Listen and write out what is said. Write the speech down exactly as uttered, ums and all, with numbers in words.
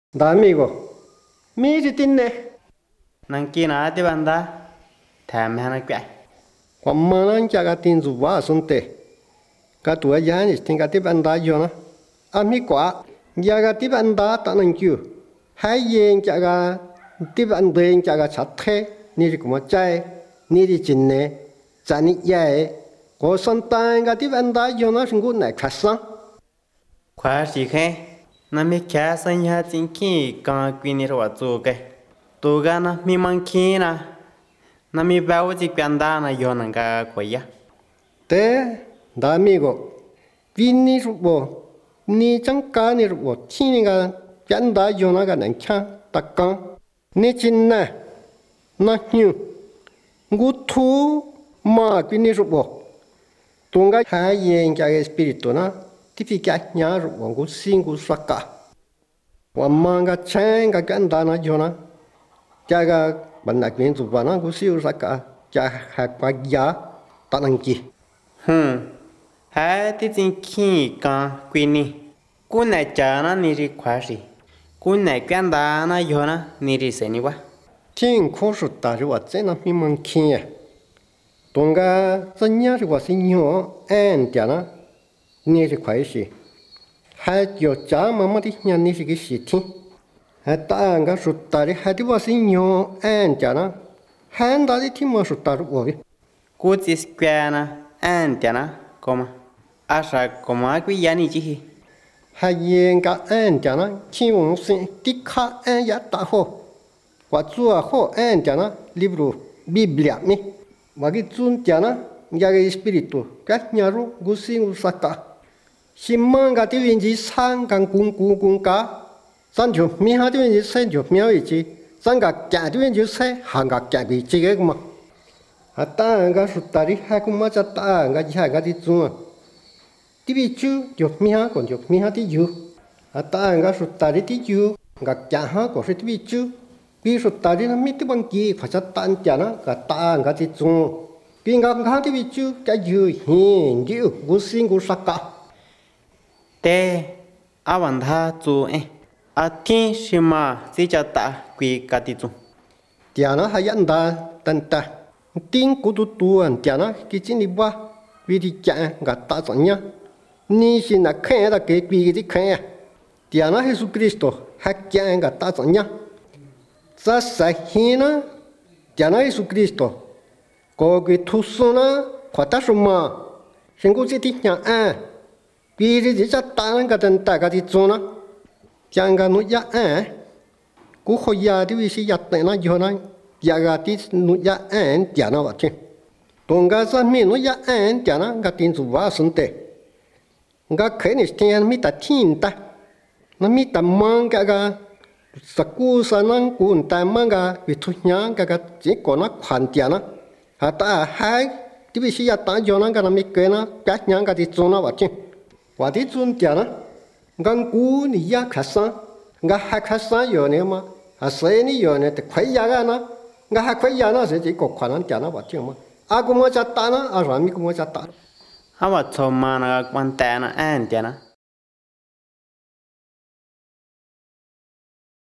Da amigo, mi di tinne, Nang kina ti banda tham hana kwai. quammanan jaga tinzu wa sunte. Katua yanis tinga ti banda yona. Ami kwa, jaga ti banda tanang kyu. Hai yen jaga ti banda jaga chathe, niri kuma chai, niri jinne, chani yae. Ko santan ga ti banda yona shingu na kasan. Kwa shi khe na mi kya san ya tin ki ka kwi ni ro zu ke. Tu ga na mi man ki na na mi ba wo ji kwanda na yo na ga kwa ya. Te, da amigo, vini rubo, ni changka ni rubo, tini ga banda yona ga nang kya takang. Ni jinne, na nyu, ngu tu ma vini rubo. Tunga hai yen kya espiritu na, tipi kya nya rubo, ngu singu saka. Wamma ga chen ga ganda na yona, kya ga banda kwin zuba na, ngu siu saka, kya hakwa ya, tanang ki. Hmm. Ha ti tin ki ka kwi ni. Ku na cha na ni ri kwa shi. Ku na kwanda na yo na ni ri se ni wa. Thiên khu sụt ta rồi vật sẽ nằm im mang kia, tung ga dân nhà rồi vật sinh nhỏ anh chả na, nghe thì khoái gì, hai giờ chả mà mà đi nhà ní cái gì thiên, hai ta ga sụt ta rồi hai đứa vật sinh nhỏ anh chả na, hai ta đi thiên mà sụt ta rồi vật, Ku ti square na an tia na koma. Asa koma kwi ya ni chi hi. hai yên ga anh chả na, thiên vong sinh đi khá anh ya ta ho. Và chua ho en chana libro Biblia mi và cái chun chana ya cái espiritu các nhà ru gusin usaka simang ga ti winji sang kang kung kung kung ka san jo mi ha ti winji sen jo mi wi chi san ga kya ti winji se hang ga kya bi chi ge ma ata ga sutari ha ku ma cha ta ga ya ga ti chun ti bi chu jo mi ha kon jo mi ha ti yu ata ga sutari ti yu ga kya ha ko se ti bi chu ví dụ ta đi nó mít cái bằng kia phải cho tan chả nó cả ta cả thì chung vì ngang ngang thì ví dụ cái dư hiền dư cú sinh cú sắc cả Te awan tha zu e. A tin shima si cha ta kwi ka ti zu. chả nó hay ăn ta tan ta tin cú tu tu ăn chả nó cái chuyện đi qua vì thì chả cả ta chẳng nhá ni xin là khen là cái vì cái khen chả nó Jesus Christo hay chả cả ta chẳng nhá sa sa hina chana Jesu Cristo ko cái thu suna khata suma singu chi ti nya a pi ri ji cha ta ga tan ta ga ti chuna chang ga nu ya a ku kho ya ti wi si ya ta na yo na ya ga ti nu ya a chana wa chi tong ga sa mi nu ya a chana ga tin zu wa sun te ga khe ni stian mi ta tin ta na mi ta mang ga ga saku sanang kun ta manga vitunya kaga chỉ có nó khoản tiền á, hà ta hai thì bị sĩ ta cho nó cái nào mi cái nó các nhà cái thì cho nó vậy chứ, vậy thì chun tiền á, ngang cú ni ya khát sang, ngang hai khát sang rồi nè mà, à say ni rồi nè thì khuấy ya cái nó, ngang hai khuấy ya nó sẽ chỉ có khoản tiền nó vậy chứ mà, à cũng mua chặt ta nó, à rồi mi cũng mua chặt ta. Awa choma na kwan ta na an tia na.